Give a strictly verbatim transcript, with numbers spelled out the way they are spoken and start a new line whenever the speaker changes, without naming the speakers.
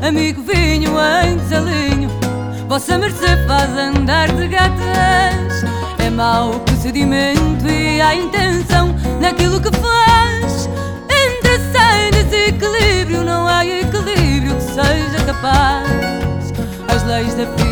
amigo vinho em desalinho, vossa mercê faz andar de gatas. É mau o procedimento e há intenção naquilo que faz. Entre sem desequilíbrio não há equilíbrio que seja capaz. As leis da